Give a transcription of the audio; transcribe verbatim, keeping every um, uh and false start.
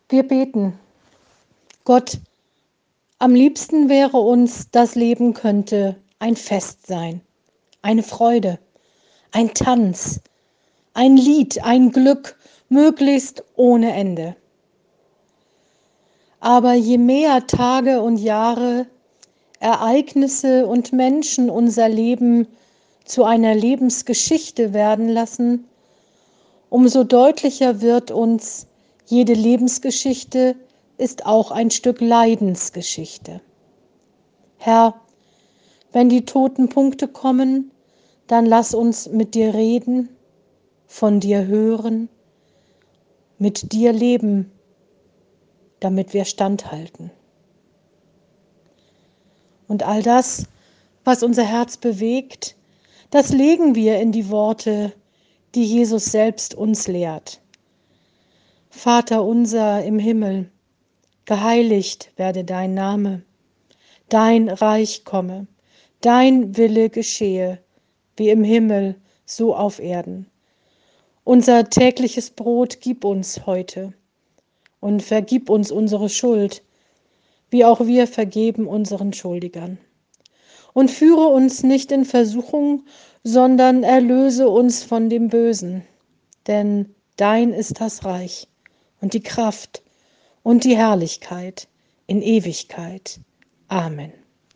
Wir beten. Gott, am liebsten wäre uns, das Leben könnte ein Fest sein, eine Freude, ein Tanz, ein Lied, ein Glück, möglichst ohne Ende. Aber je mehr Tage und Jahre, Ereignisse und Menschen unser Leben zu einer Lebensgeschichte werden lassen, umso deutlicher wird uns, jede Lebensgeschichte ist auch ein Stück Leidensgeschichte. Herr, wenn die toten Punkte kommen, dann lass uns mit dir reden, von dir hören, mit dir leben, damit wir standhalten. Und all das, was unser Herz bewegt, das legen wir in die Worte, die Jesus selbst uns lehrt. Vater unser im Himmel, geheiligt werde dein Name, dein Reich komme, dein Wille geschehe, wie im Himmel, so auf Erden. Unser tägliches Brot gib uns heute und vergib uns unsere Schuld, wie auch wir vergeben unseren Schuldigern. Und führe uns nicht in Versuchung, sondern erlöse uns von dem Bösen. Denn dein ist das Reich und die Kraft und die Herrlichkeit in Ewigkeit. Amen.